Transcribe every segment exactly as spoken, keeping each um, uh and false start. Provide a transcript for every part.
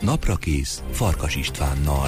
Naprakész Farkas Istvánnal.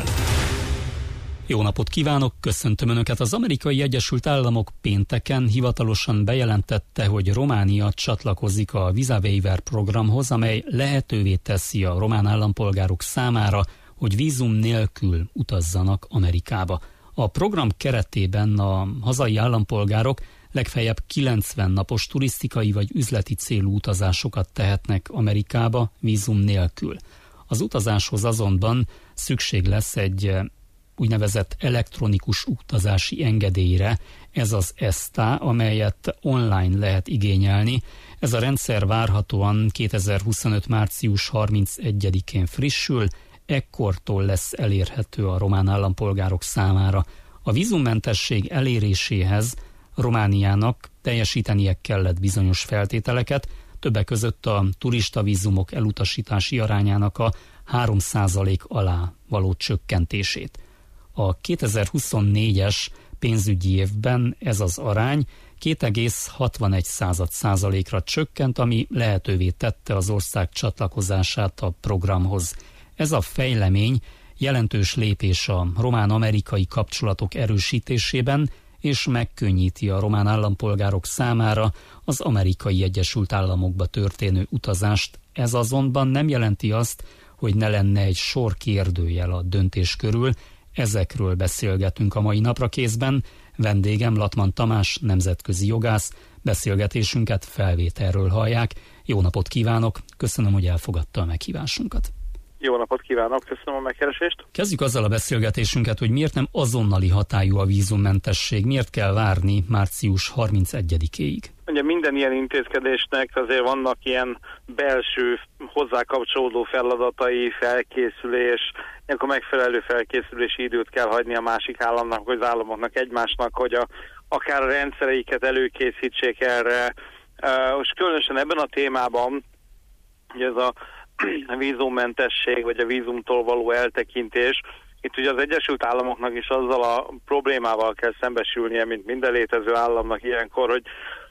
Jó napot kívánok, köszöntöm Önöket! Az Amerikai Egyesült Államok pénteken hivatalosan bejelentette, hogy Románia csatlakozik a Visa Waiver programhoz, amely lehetővé teszi a román állampolgárok számára, hogy vízum nélkül utazzanak Amerikába. A program keretében a hazai állampolgárok legfeljebb kilencven napos turisztikai vagy üzleti célú utazásokat tehetnek Amerikába vízum nélkül. Az utazáshoz azonban szükség lesz egy úgynevezett elektronikus utazási engedélyre, ez az E S T A, amelyet online lehet igényelni. Ez a rendszer várhatóan kétezer-huszonöt. március harmincegyedikén frissül, ekkortól lesz elérhető a román állampolgárok számára. A vízummentesség eléréséhez Romániának teljesítenie kellett bizonyos feltételeket, többek között a turista vízumok elutasítási arányának a három százalék alá való csökkentését. A kétezer-huszonnégyes pénzügyi évben ez az arány két egész hatvanegy százalékra csökkent, ami lehetővé tette az ország csatlakozását a programhoz. Ez a fejlemény jelentős lépés a román-amerikai kapcsolatok erősítésében, és megkönnyíti a román állampolgárok számára az Amerikai Egyesült Államokba történő utazást. Ez azonban nem jelenti azt, hogy ne lenne egy sor kérdőjel a döntés körül. Ezekről beszélgetünk a mai Naprakészben. Vendégem Latman Tamás, nemzetközi jogász. Beszélgetésünket felvételről hallják. Jó napot kívánok, köszönöm, hogy elfogadta a meghívásunkat. Jó napot kívánok, köszönöm a megkeresést. Kezdjük azzal a beszélgetésünket, hogy miért nem azonnali hatályú a vízummentesség, miért kell várni március harmincegyedikéig? Ugye minden ilyen intézkedésnek azért vannak ilyen belső hozzákapcsolódó feladatai, felkészülés, akkor megfelelő felkészülési időt kell hagyni a másik államnak, vagy az államoknak egymásnak, hogy a, akár a rendszereiket előkészítsék erre. Most különösen ebben a témában, hogy ez a a vízummentesség, vagy a vízumtól való eltekintés. Itt ugye az Egyesült Államoknak is azzal a problémával kell szembesülnie, mint minden létező államnak ilyenkor, hogy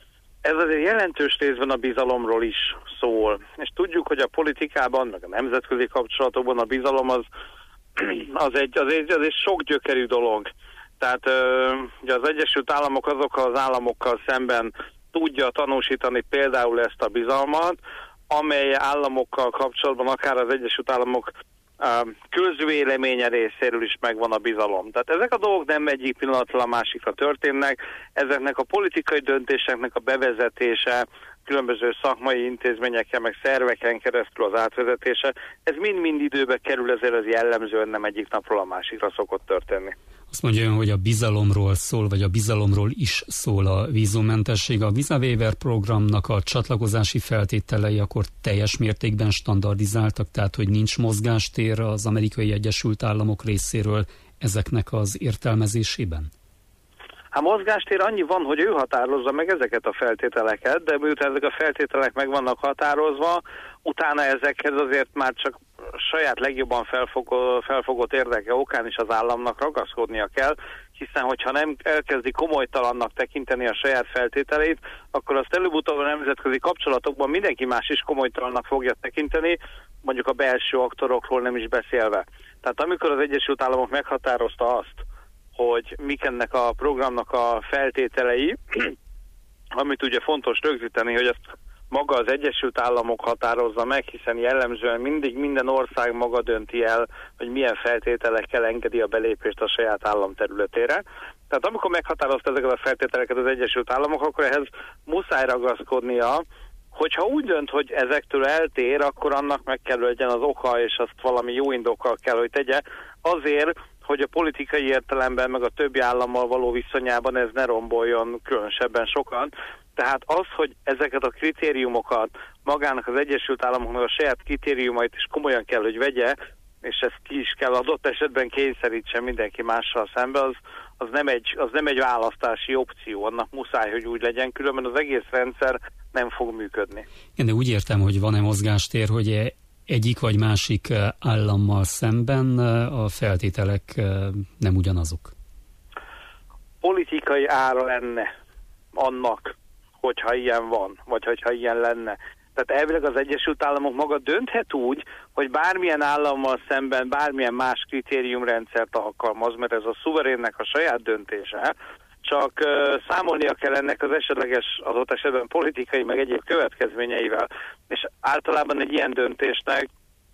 ez azért jelentős részben a bizalomról is szól. És tudjuk, hogy a politikában, meg a nemzetközi kapcsolatokban a bizalom az, az, egy, az, egy, az egy sok gyökerű dolog. Tehát ugye az Egyesült Államok azokkal az államokkal szemben tudja tanúsítani például ezt a bizalmat, amely államokkal kapcsolatban akár az Egyesült Államok uh, közvéleménye részéről is megvan a bizalom. Tehát ezek a dolgok nem egyik pillanatról a másikra történnek, ezeknek a politikai döntéseknek a bevezetése, különböző szakmai intézményeken, meg szerveken keresztül az átvezetése, ez mind-mind időbe kerül, ezért az jellemzően nem egyik napról a másikra szokott történni. Azt mondja ön, hogy a bizalomról szól, vagy a bizalomról is szól a vízummentesség. A Visa Waiver programnak a csatlakozási feltételei akkor teljes mértékben standardizáltak, tehát hogy nincs mozgástér az Amerikai Egyesült Államok részéről ezeknek az értelmezésében? Hát mozgástér annyi van, hogy ő határozza meg ezeket a feltételeket, de miután ezek a feltételek meg vannak határozva, utána ezekhez azért már csak saját legjobban felfogott, felfogott érdeke okán is az államnak ragaszkodnia kell, hiszen hogyha nem elkezdi komolytalannak tekinteni a saját feltételeit, akkor azt előbb-utóbb a nemzetközi kapcsolatokban mindenki más is komolytalannak fogja tekinteni, mondjuk a belső aktorokról nem is beszélve. Tehát amikor az Egyesült Államok meghatározta azt, hogy mik ennek a programnak a feltételei, amit ugye fontos rögzíteni, hogy ezt maga az Egyesült Államok határozza meg, hiszen jellemzően mindig minden ország maga dönti el, hogy milyen feltételekkel engedi a belépést a saját állam területére. Tehát amikor meghatározta ezeket a feltételeket az Egyesült Államok, akkor ehhez muszáj ragaszkodnia, hogyha úgy dönt, hogy ezektől eltér, akkor annak meg kell legyen az oka, és azt valami jó indokkal kell, hogy tegye, azért, hogy a politikai értelemben, meg a többi állammal való viszonyában ez ne romboljon különösebben sokan. Tehát az, hogy ezeket a kritériumokat magának az Egyesült Államoknak a saját kritériumait is komolyan kell, hogy vegye, és ezt ki is kell adott esetben kényszerítsen mindenki mással szembe, az, az, nem egy, az nem egy választási opció, annak muszáj, hogy úgy legyen, különben az egész rendszer nem fog működni. Én de úgy értem, hogy van-e mozgástér, hogy egyik vagy másik állammal szemben a feltételek nem ugyanazok? Politikai ára lenne annak, hogyha ilyen van, vagy hogyha ilyen lenne. Tehát elvileg az Egyesült Államok maga dönthet úgy, hogy bármilyen állammal szemben bármilyen más kritériumrendszert alkalmaz, mert ez a szuverénnek a saját döntése, csak uh, számolnia kell ennek az esetleges adott esetben politikai meg egyéb következményeivel. És általában egy ilyen döntésnek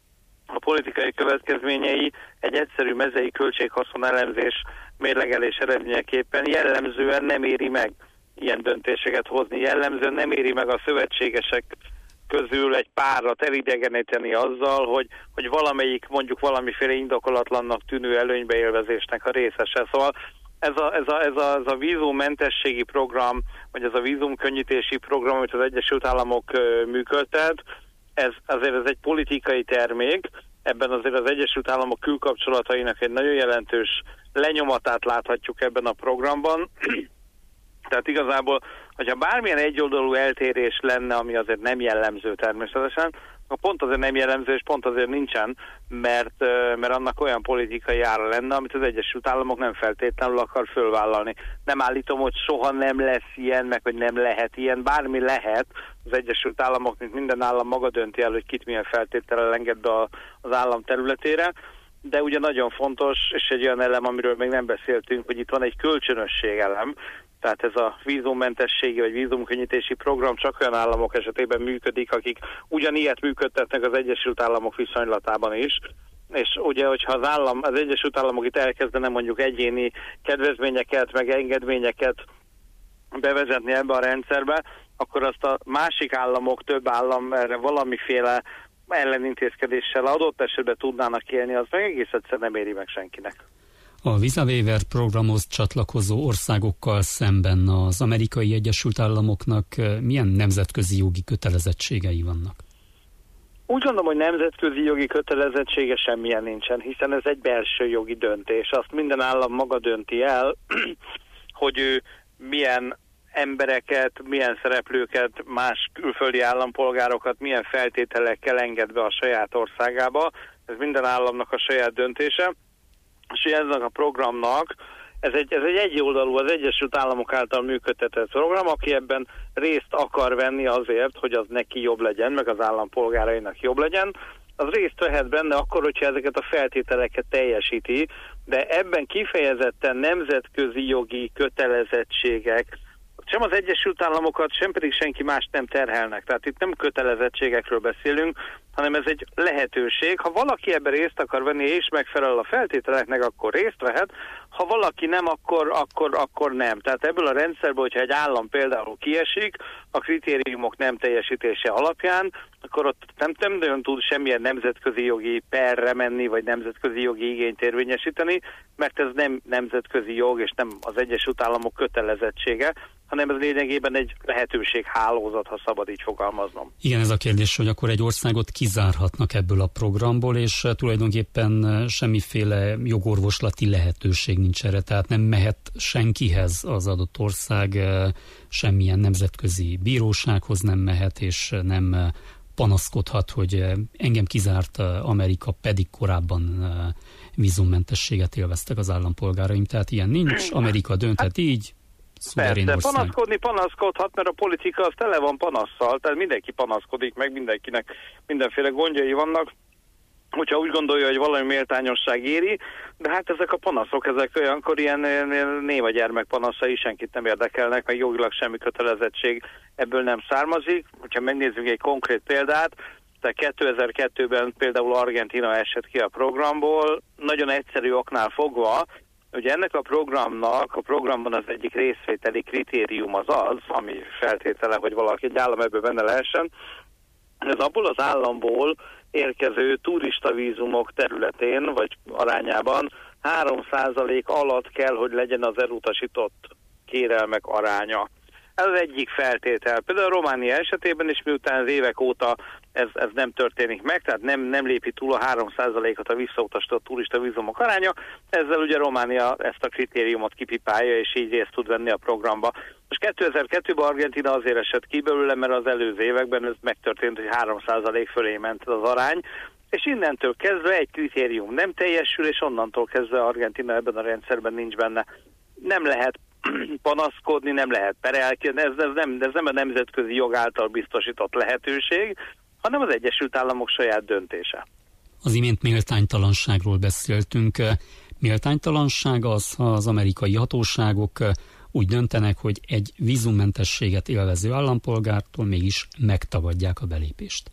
a politikai következményei egy egyszerű mezei költséghaszon elemzés mérlegelés eredményeképpen jellemzően nem éri meg ilyen döntéseket hozni. Jellemzően nem éri meg a szövetségesek közül egy párat elidegeníteni azzal, hogy, hogy valamelyik mondjuk valamiféle indokolatlannak tűnő előnybeélvezésnek a részese. Szóval ez a, ez a, ez a, ez a vízummentességi program, vagy ez a vízumkönnyítési program, amit az Egyesült Államok működtet, ez azért ez egy politikai termék, ebben azért az Egyesült Államok külkapcsolatainak egy nagyon jelentős lenyomatát láthatjuk ebben a programban. Tehát igazából, hogyha bármilyen egyoldalú eltérés lenne, ami azért nem jellemző természetesen, pont azért nem jellemző, és pont azért nincsen, mert, mert annak olyan politikai ára lenne, amit az Egyesült Államok nem feltétlenül akar fölvállalni. Nem állítom, hogy soha nem lesz ilyen, meg hogy nem lehet ilyen, bármi lehet. Az Egyesült Államok, mint minden állam maga dönti el, hogy kit milyen feltétellel enged be az állam területére, de ugye nagyon fontos, és egy olyan elem, amiről még nem beszéltünk, hogy itt van egy kölcsönösség elem, tehát ez a vízummentességi vagy vízumkönnyítési program csak olyan államok esetében működik, akik ugyanilyet működtetnek az Egyesült Államok viszonylatában is. És ugye, hogyha az állam, az Egyesült Államok itt elkezdene mondjuk egyéni kedvezményeket, meg engedményeket bevezetni ebbe a rendszerbe, akkor azt a másik államok, több állam erre valamiféle ellenintézkedéssel adott esetben tudnának élni, az meg egész egyszer nem éri meg senkinek. A Visa Waiver programhoz csatlakozó országokkal szemben az Amerikai Egyesült Államoknak milyen nemzetközi jogi kötelezettségei vannak? Úgy gondolom, hogy nemzetközi jogi kötelezettsége semmilyen nincsen, hiszen ez egy belső jogi döntés. Azt minden állam maga dönti el, hogy ő milyen embereket, milyen szereplőket, más külföldi állampolgárokat, milyen feltételekkel enged be a saját országába. Ez minden államnak a saját döntése. És ennek a programnak, ez egy, ez egy egyoldalú, az Egyesült Államok által működtetett program, aki ebben részt akar venni azért, hogy az neki jobb legyen, meg az állampolgárainak jobb legyen, az részt vehet benne akkor, hogyha ezeket a feltételeket teljesíti, de ebben kifejezetten nemzetközi jogi kötelezettségek sem az Egyesült Államokat, sem pedig senki mást nem terhelnek. Tehát itt nem kötelezettségekről beszélünk, hanem ez egy lehetőség. Ha valaki ebben részt akar venni és megfelel a feltételeknek, akkor részt vehet. Ha valaki nem, akkor, akkor, akkor nem. Tehát ebből a rendszerből, hogyha egy állam például kiesik a kritériumok nem teljesítése alapján, akkor ott nem, nem nagyon tud semmilyen nemzetközi jogi perre menni, vagy nemzetközi jogi igényt érvényesíteni, mert ez nem nemzetközi jog, és nem az Egyesült Államok kötelezettsége, hanem ez lényegében egy lehetőséghálózat, ha szabad így fogalmaznom. Igen, ez a kérdés, hogy akkor egy országot kizárhatnak ebből a programból, és tulajdonképpen semmiféle jogorvoslati lehetőség nincs erre, tehát nem mehet senkihez az adott ország, semmilyen nemzetközi bírósághoz nem mehet, és nem panaszkodhat, hogy engem kizárt Amerika, pedig korábban vízummentességet élveztek az állampolgáraim, tehát ilyen nincs, Amerika dönthet így. Persze, panaszkodni panaszkodhat, mert a politika az tele van panasszal, tehát mindenki panaszkodik, meg mindenkinek mindenféle gondjai vannak, hogyha úgy gondolja, hogy valami méltányosság éri, de hát ezek a panaszok, ezek olyankor ilyen, ilyen néma gyermek panaszai senkit nem érdekelnek, meg jogilag semmi kötelezettség ebből nem származik. Hogyha megnézzük egy konkrét példát, tehát kétezer-kettőben például Argentína esett ki a programból, nagyon egyszerű oknál fogva. Ugye ennek a programnak, a programban az egyik részvételi kritérium az az, ami feltétele, hogy valaki egy állam ebből benne lehessen, ez abból az államból érkező turistavízumok területén, vagy arányában három százalék alatt kell, hogy legyen az elutasított kérelmek aránya. Ez az egyik feltétel. Például a Románia esetében is, miután az évek óta ez, ez nem történik meg, tehát nem, nem lépi túl a három százalékot a visszautasított turista vízumok aránya, ezzel ugye Románia ezt a kritériumot kipipálja, és így részt tud venni a programba. Most kétezer-kettőben Argentína azért esett ki belőle, mert az előző években ez megtörtént, hogy három százalék fölé ment az arány, és innentől kezdve egy kritérium nem teljesül, és onnantól kezdve Argentína ebben a rendszerben nincs benne. Nem lehet panaszkodni, nem lehet perelkedni, ez, ez, nem, ez nem a nemzetközi jog által biztosított lehetőség, hanem az Egyesült Államok saját döntése. Az imént méltánytalanságról beszéltünk. Méltánytalanság az, ha az amerikai hatóságok úgy döntenek, hogy egy vízummentességet élvező állampolgártól mégis megtagadják a belépést.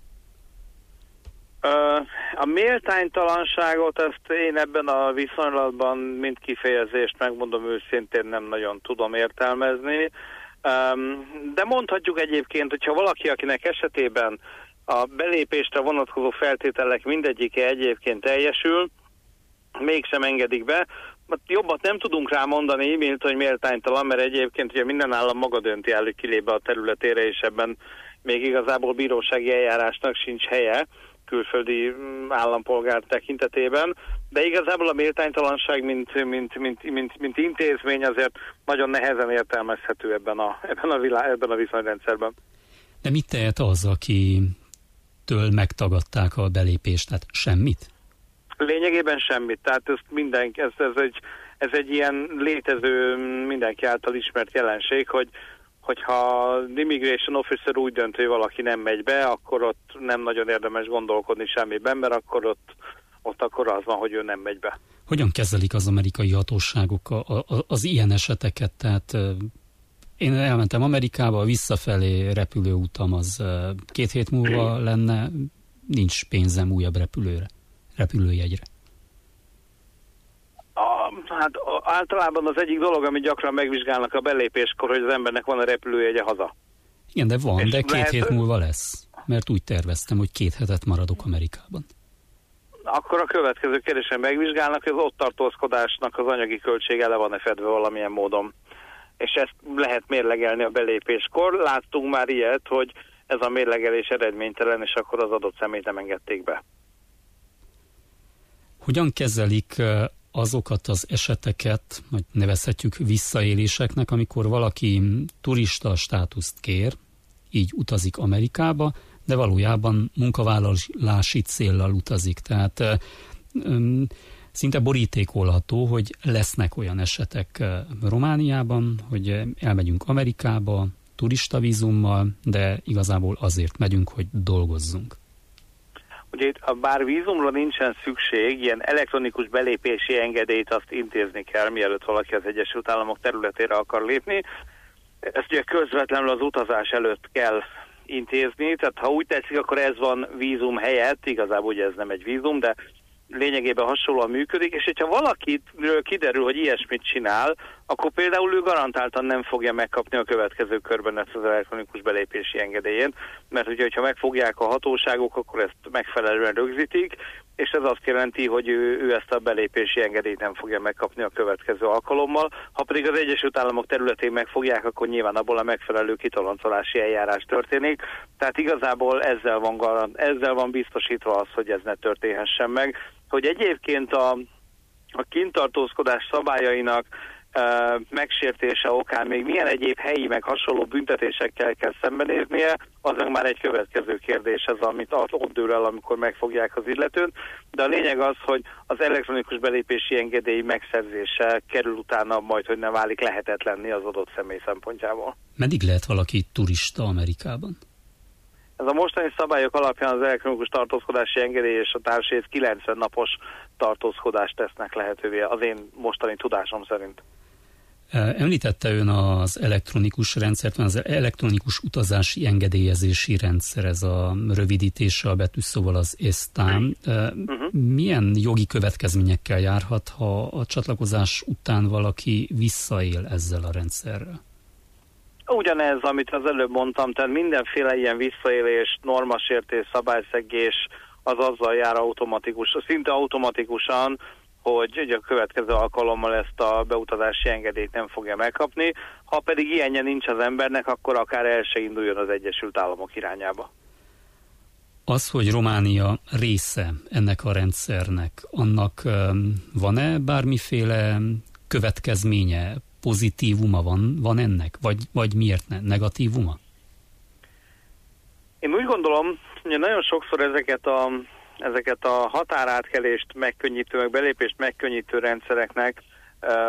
A méltánytalanságot, ezt én ebben a viszonylatban mint kifejezést, megmondom őszintén, nem nagyon tudom értelmezni. De mondhatjuk egyébként, hogyha valaki, akinek esetében a belépésre vonatkozó feltételek mindegyike egyébként teljesül, mégsem engedik be, jobbat nem tudunk rá mondani, mint hogy méltánytalan, mert egyébként ugye minden állam maga dönti el, hogy kilép be a területére, és ebben még igazából bírósági eljárásnak sincs helye külföldi állampolgár tekintetében, de igazából a méltánytalanság, mint, mint, mint, mint, mint intézmény azért nagyon nehezen értelmezhető ebben a, ebben a, világ, ebben a viszonyrendszerben. De mit tehet az, akitől megtagadták a belépést, tehát semmit? Lényegében semmit, tehát ez, minden, ez, ez, egy, ez egy ilyen létező, mindenki által ismert jelenség, hogy hogyha az Immigration Officer úgy dönt, hogy valaki nem megy be, akkor ott nem nagyon érdemes gondolkodni semmiben, mert akkor ott, ott akkor az van, hogy ő nem megy be. Hogyan kezelik az amerikai hatóságok a, a, az ilyen eseteket? Tehát én elmentem Amerikába, visszafelé repülőutam az két hét múlva lenne, nincs pénzem újabb repülőre, repülőjegyre. A, hát általában az egyik dolog, amit gyakran megvizsgálnak a belépéskor, hogy az embernek van a repülőjegye haza. Igen, de van, és de két lehet, hét múlva lesz. Mert úgy terveztem, hogy két hetet maradok Amerikában. Akkor a következő kérdésen megvizsgálnak, hogy az ott tartózkodásnak az anyagi költsége le van-e fedve valamilyen módon. És ezt lehet mérlegelni a belépéskor. Láttunk már ilyet, hogy ez a mérlegelés eredménytelen, és akkor az adott személyt nem engedték be. Hogyan kezelik azokat az eseteket, vagy nevezhetjük visszaéléseknek, amikor valaki turista státuszt kér, így utazik Amerikába, de valójában munkavállalási céllal utazik. Tehát öm, szinte borítékolható, hogy lesznek olyan esetek Romániában, hogy elmegyünk Amerikába turista vízummal, de igazából azért megyünk, hogy dolgozzunk. Ugye itt, bár vízumra nincsen szükség, ilyen elektronikus belépési engedélyt azt intézni kell, mielőtt valaki az Egyesült Államok területére akar lépni. Ezt ugye közvetlenül az utazás előtt kell intézni, tehát ha úgy tetszik, akkor ez van vízum helyett, igazából ugye ez nem egy vízum, de lényegében hasonlóan működik, és hogyha valakitről kiderül, hogy ilyesmit csinál, akkor például ő garantáltan nem fogja megkapni a következő körben ezt az elektronikus belépési engedélyét, mert ugye, hogyha megfogják a hatóságok, akkor ezt megfelelően rögzítik, és ez azt jelenti, hogy ő, ő ezt a belépési engedélyt nem fogja megkapni a következő alkalommal. Ha pedig az Egyesült Államok területén megfogják, akkor nyilván abból a megfelelő kitoloncolási eljárás történik. Tehát igazából ezzel van, garant, ezzel van biztosítva az, hogy ez ne történhessen meg. Hogy egyébként a, a kintartózkodás szabályainak e, megsértése okán még milyen egyéb helyi meg hasonló büntetésekkel kell szembenéznie, az meg már egy következő kérdés, ez amit ott dől el, amikor megfogják az illetőt. De a lényeg az, hogy az elektronikus belépési engedély megszerzése kerül utána majd, hogy nem válik lehetetlenni az adott személy szempontjából. Meddig lehet valaki turista Amerikában? Ez a mostani szabályok alapján az elektronikus tartózkodási engedély és a társét kilencven napos tartózkodást tesznek lehetővé, az én mostani tudásom szerint. Említette ön az elektronikus rendszert, az elektronikus utazási engedélyezési rendszer, ez a rövidítése a betűszóval az E S T A M. Uh-huh. Milyen jogi következményekkel járhat, ha a csatlakozás után valaki visszaél ezzel a rendszerrel? Ugyanez, amit az előbb mondtam, tehát mindenféle ilyen visszaélés, normasértés, szabályszegés az azzal jár automatikus, szinte automatikusan, hogy ugye a következő alkalommal ezt a beutazási engedélyt nem fogja megkapni. Ha pedig ilyenje nincs az embernek, akkor akár el se induljon az Egyesült Államok irányába. Az, hogy Románia része ennek a rendszernek, annak van-e bármiféle következménye, pozitívuma van, van ennek? Vagy, vagy miért ne? Negatívuma? Én úgy gondolom, hogy nagyon sokszor ezeket a, ezeket a határátkelést megkönnyítő, meg belépést megkönnyítő rendszereknek um,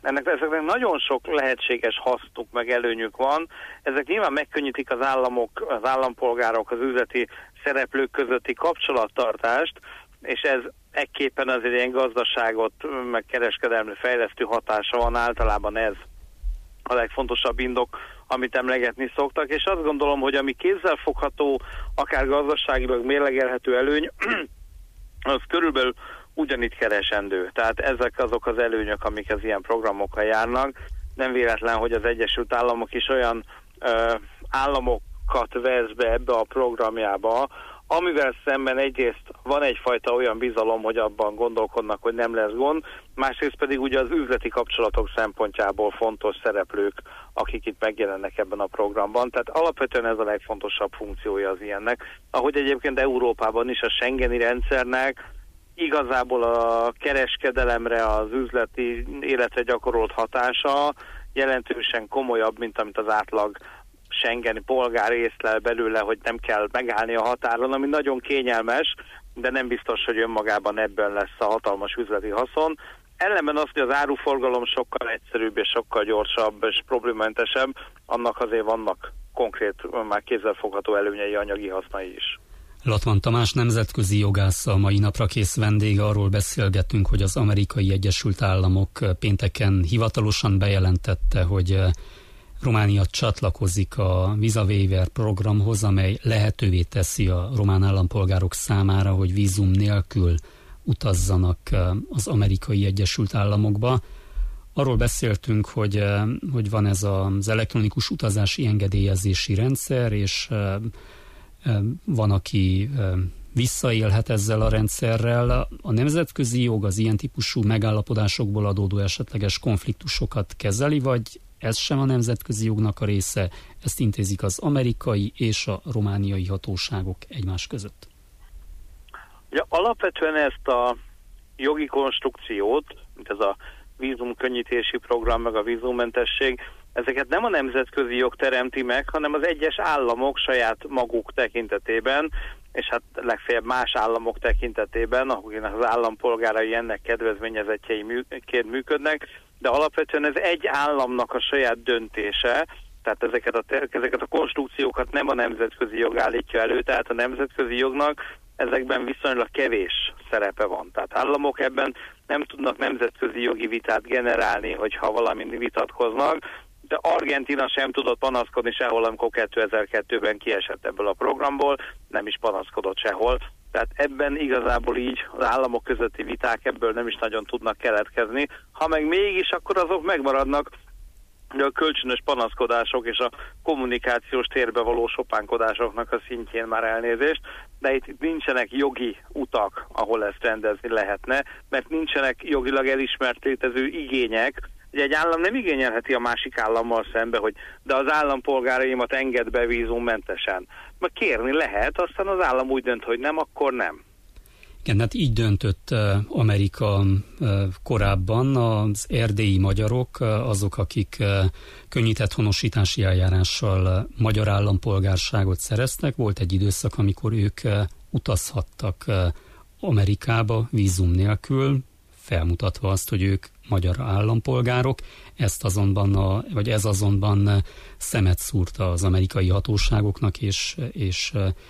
ennek, ezeknek nagyon sok lehetséges hasznuk meg előnyük van. Ezek nyilván megkönnyítik az államok, az állampolgárok, az üzleti szereplők közötti kapcsolattartást, és ez ekképpen azért ilyen gazdaságot, meg kereskedelmi fejlesztő hatása van, általában ez a legfontosabb indok, amit emlegetni szoktak, és azt gondolom, hogy ami kézzelfogható, akár gazdaságilag mérlegelhető előny, az körülbelül ugyanitt keresendő. Tehát ezek azok az előnyök, amik az ilyen programokkal járnak. Nem véletlen, hogy az Egyesült Államok is olyan ö, államokat vesz be ebbe a programjába, amivel szemben egyrészt van egyfajta olyan bizalom, hogy abban gondolkodnak, hogy nem lesz gond, másrészt pedig ugye az üzleti kapcsolatok szempontjából fontos szereplők, akik itt megjelennek ebben a programban. Tehát alapvetően ez a legfontosabb funkciója az ilyennek. Ahogy egyébként Európában is a Schengeni rendszernek igazából a kereskedelemre, az üzleti életre gyakorolt hatása jelentősen komolyabb, mint amit az átlag schengeni polgár észlel belőle, hogy nem kell megállni a határon, ami nagyon kényelmes, de nem biztos, hogy önmagában ebből lesz a hatalmas üzleti haszon. Ellenben az, hogy az áruforgalom sokkal egyszerűbb és sokkal gyorsabb és problémamentesebb, annak azért vannak konkrét, már kézzelfogható előnyei, anyagi hasznai is. Latman Tamás nemzetközi jogász a mai napra kész vendége, arról beszélgetünk, hogy az Amerikai Egyesült Államok pénteken hivatalosan bejelentette, hogy Románia csatlakozik a Visa Waiver programhoz, amely lehetővé teszi a román állampolgárok számára, hogy vízum nélkül utazzanak az Amerikai Egyesült Államokba. Arról beszéltünk, hogy, hogy van ez az elektronikus utazási engedélyezési rendszer, és van, aki visszaélhet ezzel a rendszerrel. A nemzetközi jog az ilyen típusú megállapodásokból adódó esetleges konfliktusokat kezeli, vagy ez sem a nemzetközi jognak a része, ezt intézik az amerikai és a romániai hatóságok egymás között? Ja, alapvetően ezt a jogi konstrukciót, mint ez a vízumkönnyítési program, meg a vízummentesség, ezeket nem a nemzetközi jog teremti meg, hanem az egyes államok saját maguk tekintetében, és hát legfeljebb más államok tekintetében, ahol az állampolgárai ennek kedvezményezettjeiként működnek, de alapvetően ez egy államnak a saját döntése, tehát ezeket a, ezeket a konstrukciókat nem a nemzetközi jog állítja elő, tehát a nemzetközi jognak ezekben viszonylag kevés szerepe van. Tehát államok ebben nem tudnak nemzetközi jogi vitát generálni, hogyha valamin vitatkoznak, de Argentína sem tudott panaszkodni sehol, amikor kétezer-kettőben kiesett ebből a programból, nem is panaszkodott sehol. Tehát ebben igazából így az államok közötti viták ebből nem is nagyon tudnak keletkezni. Ha meg mégis, akkor azok megmaradnak, de a kölcsönös panaszkodások és a kommunikációs térbe való sopánkodásoknak a szintjén már elnézést, de itt nincsenek jogi utak, ahol ezt rendezni lehetne, mert nincsenek jogilag elismert létező igények. Ugye egy állam nem igényelheti a másik állammal szembe, hogy de az állampolgáraimat engedd be vízummentesen. Mert kérni lehet, aztán az állam úgy dönt, hogy nem, akkor nem. Igen, hát így döntött Amerika korábban. Az erdélyi magyarok, azok, akik könnyített honosítási eljárással magyar állampolgárságot szereztek, volt egy időszak, amikor ők utazhattak Amerikába vízum nélkül, felmutatva azt, hogy ők magyar állampolgárok. Ezt azonban, a, vagy ez azonban szemet szúrta az amerikai hatóságoknak, és, és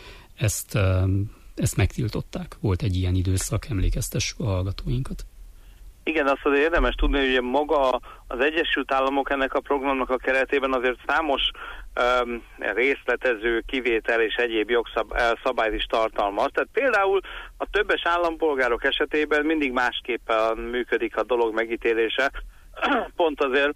ezt, ezt megtiltották. Volt egy ilyen időszak, emlékeztessük a hallgatóinkat. Igen, azt azért érdemes tudni, hogy ugye maga az Egyesült Államok ennek a programnak a keretében azért számos um, részletező, kivétel és egyéb jogszabályt is tartalmaz. Tehát például a többes állampolgárok esetében mindig másképpen működik a dolog megítélése. Pont azért,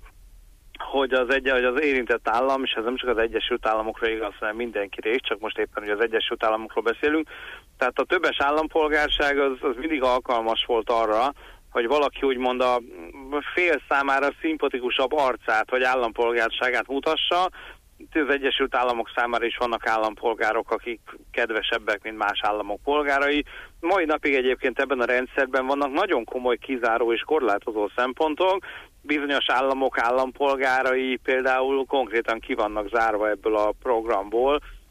hogy az, egy, hogy az érintett állam, és ez nem csak az Egyesült Államokra igaz, hanem mindenkire is, csak most éppen hogy az Egyesült Államokról beszélünk. Tehát a többes állampolgárság az, az mindig alkalmas volt arra, hogy valaki úgymond a fél számára szimpatikusabb arcát vagy állampolgárságát mutassa. Az Egyesült Államok számára is vannak állampolgárok, akik kedvesebbek, mint más államok polgárai. Mai napig egyébként ebben a rendszerben vannak nagyon komoly kizáró és korlátozó szempontok. Bizonyos államok állampolgárai például konkrétan ki vannak zárva ebből a programból,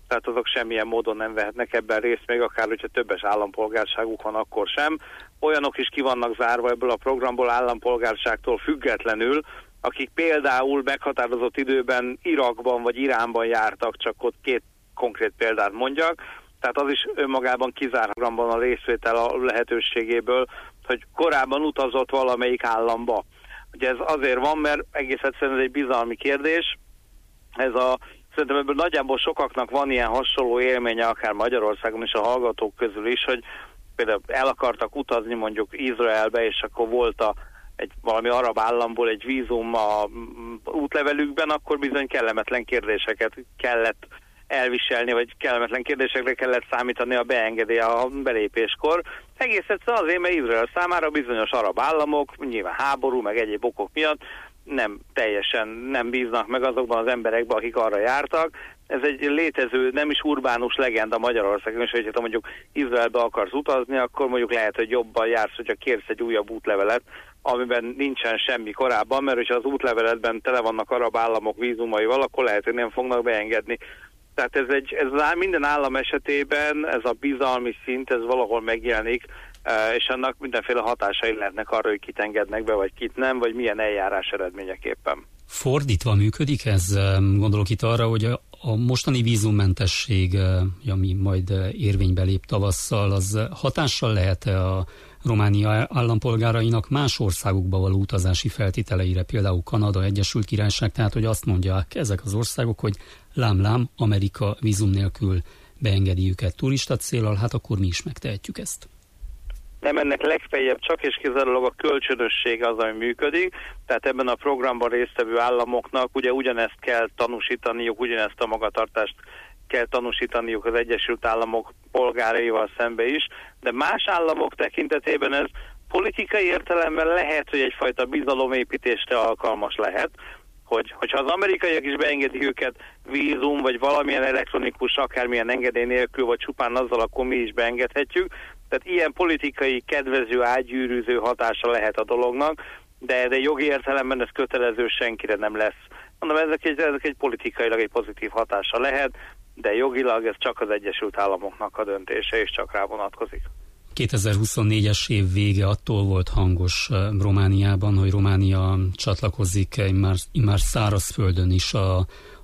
tehát azok semmilyen módon nem vehetnek ebben részt, még akár, hogyha többes állampolgárságuk van, akkor sem. Olyanok is ki vannak zárva ebből a programból állampolgárságtól függetlenül, akik például meghatározott időben Irakban vagy Iránban jártak, csak ott két konkrét példát mondjak, tehát az is önmagában kizár programban a részvétel a lehetőségéből, hogy korábban utazott valamelyik államba. Ugye ez azért van, mert egész egyszerűen ez egy bizalmi kérdés. Ez a, szerintem ebből nagyjából sokaknak van ilyen hasonló élménye, akár Magyarországon is a hallgatók közül is, hogy például el akartak utazni mondjuk Izraelbe, és akkor volt a, egy valami arab államból egy vízum a útlevelükben, akkor bizony kellemetlen kérdéseket kellett elviselni, vagy kellemetlen kérdésekre kellett számítani a beengedély a belépéskor. Egész egyszerűen azért, mert Izrael számára bizonyos arab államok, nyilván háború, meg egyéb okok miatt nem teljesen nem bíznak meg azokban az emberekben, akik arra jártak. Ez egy létező, nem is urbánus legenda Magyarországon, és hogyha mondjuk Izraelbe akarsz utazni, akkor mondjuk lehet, hogy jobban jársz, hogyha kérsz egy újabb útlevelet, amiben nincsen semmi korábban, mert hogyha az útleveletben tele vannak arab államok vízumaival, akkor lehet, hogy nem fognak beengedni. Tehát ez, egy, ez minden állam esetében ez a bizalmi szint, ez valahol megjelenik, és annak mindenféle hatásai lehetnek arra, hogy kit engednek be, vagy kit nem, vagy milyen eljárás eredményeképpen. Fordítva működik ez? Gondolok itt arra, hogy a, a mostani vízummentesség, ami majd érvénybe lép tavasszal, az hatással lehet-e a Románia állampolgárainak más országokba való utazási feltételeire, például Kanada, Egyesült Királyság, tehát hogy azt mondják ezek az országok, hogy lám-lám, Amerika vízum nélkül beengedi őket turista céllal, hát akkor mi is megtehetjük ezt. Nem, ennek legfeljebb csak és kizárólag a kölcsönösség az, ami működik, tehát ebben a programban résztvevő államoknak ugye ugyanezt kell tanúsítaniuk, ugyanezt a magatartást kell tanúsítaniuk az Egyesült Államok polgáraival szembe is, de más államok tekintetében ez politikai értelemben lehet, hogy egyfajta bizalomépítésre alkalmas lehet, hogy, hogyha az amerikaiak is beengedik őket vízum, vagy valamilyen elektronikus, akármilyen engedély nélkül, vagy csupán azzal, akkor mi is beengedhetjük. Tehát ilyen politikai kedvező, ágyűrűző hatása lehet a dolognak, de, de jogi értelemben ez kötelező senkire nem lesz. Mondom, ezek egy, ezek egy politikailag egy pozitív hatása lehet, de jogilag ez csak az Egyesült Államoknak a döntése, és csak rá vonatkozik. kétezer-huszonnégyes év vége attól volt hangos Romániában, hogy Románia csatlakozik immár, immár szárazföldön is a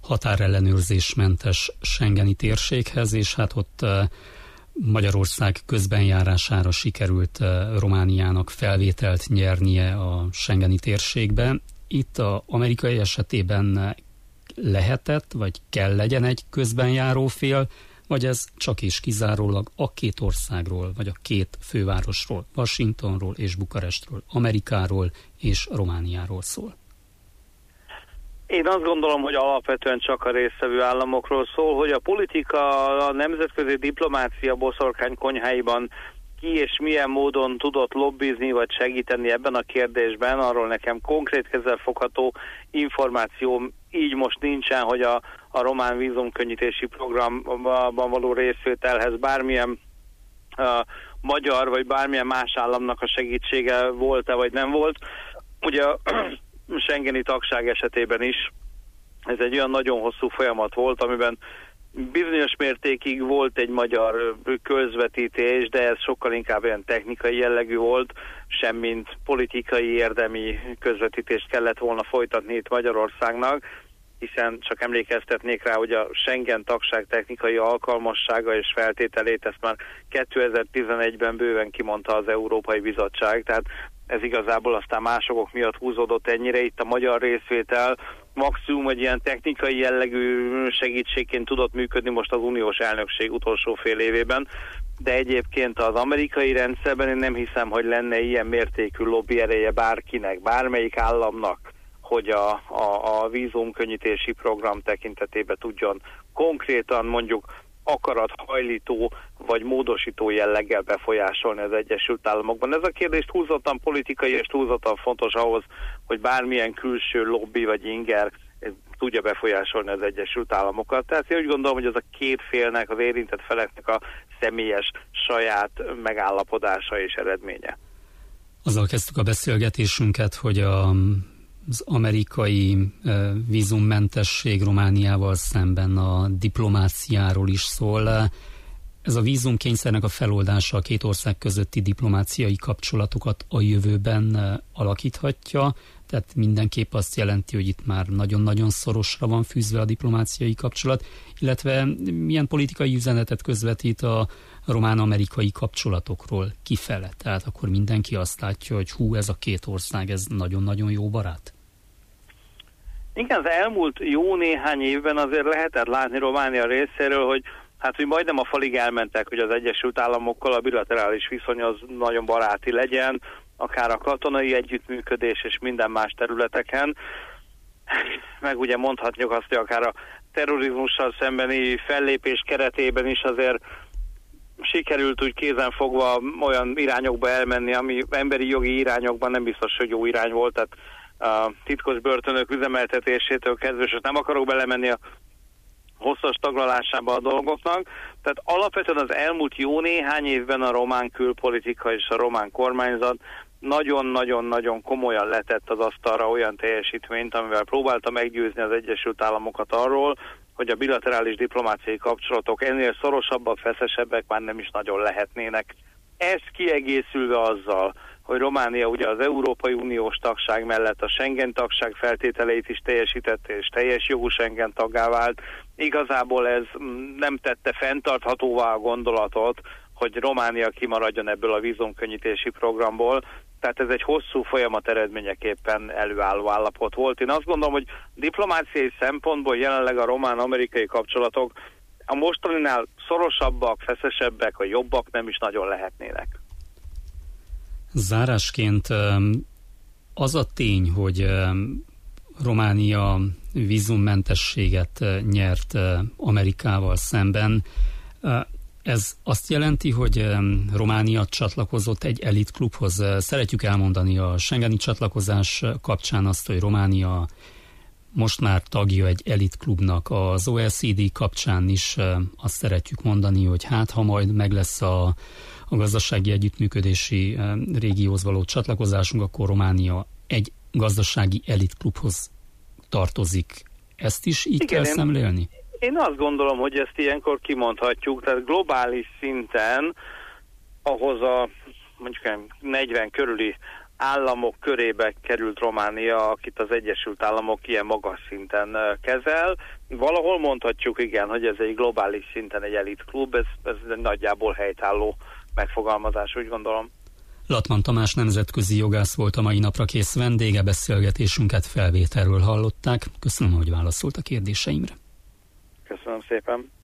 határellenőrzésmentes schengeni térséghez, és hát ott Magyarország közbenjárására sikerült Romániának felvételt nyernie a schengeni térségbe. Itt az amerikai esetében lehetett, vagy kell legyen egy közbenjáró fél, vagy ez csak és kizárólag a két országról, vagy a két fővárosról, Washingtonról és Bukarestről, Amerikáról és Romániáról szól? Én azt gondolom, hogy alapvetően csak a résztvevő államokról szól, hogy a politika, a nemzetközi diplomácia boszorkány konyháiban ki és milyen módon tudott lobbizni vagy segíteni ebben a kérdésben, arról nekem konkrét kézzelfogható információm így most nincsen, hogy a, a román vízumkönnyítési programban való részvételhez bármilyen a, magyar vagy bármilyen más államnak a segítsége volt-e vagy nem volt. Ugye a schengeni tagság esetében is ez egy olyan nagyon hosszú folyamat volt, amiben bizonyos mértékig volt egy magyar közvetítés, de ez sokkal inkább olyan technikai jellegű volt, semmint politikai érdemi közvetítést kellett volna folytatni itt Magyarországnak, hiszen csak emlékeztetnék rá, hogy a Schengen tagság technikai alkalmassága és feltételét ezt már kétezer-tizenegyben bőven kimondta az Európai Bizottság, tehát ez igazából aztán másokok miatt húzódott ennyire. Itt a magyar részvétel maximum egy ilyen technikai jellegű segítségként tudott működni most az uniós elnökség utolsó fél évében, de egyébként az amerikai rendszerben én nem hiszem, hogy lenne ilyen mértékű lobby ereje bárkinek, bármelyik államnak, hogy a, a, a vízumkönnyítési program tekintetében tudjon konkrétan mondjuk akarathajlító vagy módosító jelleggel befolyásolni az Egyesült Államokban. Ez a kérdés túlzottan politikai és túlzottan fontos ahhoz, hogy bármilyen külső lobby vagy inger tudja befolyásolni az Egyesült Államokat. Tehát én úgy gondolom, hogy ez a két félnek, az érintett feleknek a személyes saját megállapodása és eredménye. Azzal kezdtük a beszélgetésünket, hogy a az amerikai vízummentesség Romániával szemben a diplomáciáról is szól. Ez a vízumkényszernek a feloldása a két ország közötti diplomáciai kapcsolatokat a jövőben alakíthatja, tehát mindenképp azt jelenti, hogy itt már nagyon-nagyon szorosra van fűzve a diplomáciai kapcsolat, illetve milyen politikai üzenetet közvetít a román-amerikai kapcsolatokról kifele. Tehát akkor mindenki azt látja, hogy hú, ez a két ország, ez nagyon-nagyon jó barát. Igen, az elmúlt jó néhány évben azért lehetett látni Románia részéről, hogy hát, hogy majdnem a falig elmentek, hogy az Egyesült Államokkal a bilaterális viszony az nagyon baráti legyen, akár a katonai együttműködés és minden más területeken. Meg ugye mondhatjuk azt, hogy akár a terrorizmussal szembeni fellépés keretében is azért sikerült úgy kézenfogva olyan irányokba elmenni, ami emberi jogi irányokban nem biztos, hogy jó irány volt, tehát a titkos börtönök üzemeltetésétől kezdve, és nem akarok belemenni a hosszas taglalásába a dolgoknak. Tehát alapvetően az elmúlt jó néhány évben a román külpolitika és a román kormányzat nagyon-nagyon-nagyon komolyan letett az asztalra olyan teljesítményt, amivel próbálta meggyőzni az Egyesült Államokat arról, hogy a bilaterális diplomáciai kapcsolatok ennél szorosabbak, feszesebbek már nem is nagyon lehetnének. Ez kiegészülve azzal, hogy Románia ugye az Európai Uniós tagság mellett a Schengen tagság feltételeit is teljesítette, és teljes jogú Schengen taggá vált. Igazából ez nem tette fenntarthatóvá a gondolatot, hogy Románia kimaradjon ebből a vízumkönnyítési programból. Tehát ez egy hosszú folyamat eredményeképpen előálló állapot volt. Én azt gondolom, hogy diplomáciai szempontból jelenleg a román-amerikai kapcsolatok a mostaninál szorosabbak, feszesebbek, vagy jobbak nem is nagyon lehetnének. Zárásként az a tény, hogy Románia vízummentességet nyert Amerikával szemben, ez azt jelenti, hogy Románia csatlakozott egy elitklubhoz. Szeretjük elmondani a schengeni csatlakozás kapcsán azt, hogy Románia most már tagja egy elitklubnak. Az o e cé dé kapcsán is azt szeretjük mondani, hogy hát ha majd meg lesz a, a gazdasági együttműködési régióhoz való csatlakozásunk, akkor Románia egy gazdasági elitklubhoz tartozik. Ezt is így Igen, kell szemlélni? Én azt gondolom, hogy ezt ilyenkor kimondhatjuk, tehát globális szinten ahhoz a mondjuk negyven körüli államok körébe került Románia, akit az Egyesült Államok ilyen magas szinten kezel. Valahol mondhatjuk, igen, hogy ez egy globális szinten egy elitklub, ez, ez egy nagyjából helytálló megfogalmazás, úgy gondolom. Latman Tamás nemzetközi jogász volt a mai napra kész vendége, beszélgetésünket felvételről hallották. Köszönöm, hogy válaszolt a kérdéseimre. Köszönöm szépen.